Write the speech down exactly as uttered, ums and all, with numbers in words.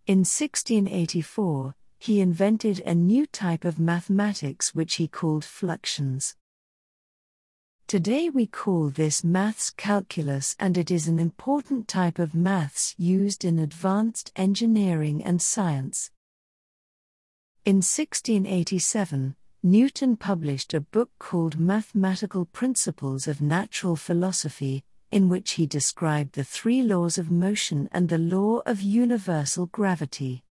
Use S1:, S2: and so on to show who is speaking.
S1: In sixteen eighty-four, he invented a new type of mathematics which he called fluxions. Today we call this maths calculus, and it is an important type of maths used in advanced engineering and science. In sixteen eighty-seven, Newton published a book called Mathematical Principles of Natural Philosophy, in which he described the three laws of motion and the law of universal gravity.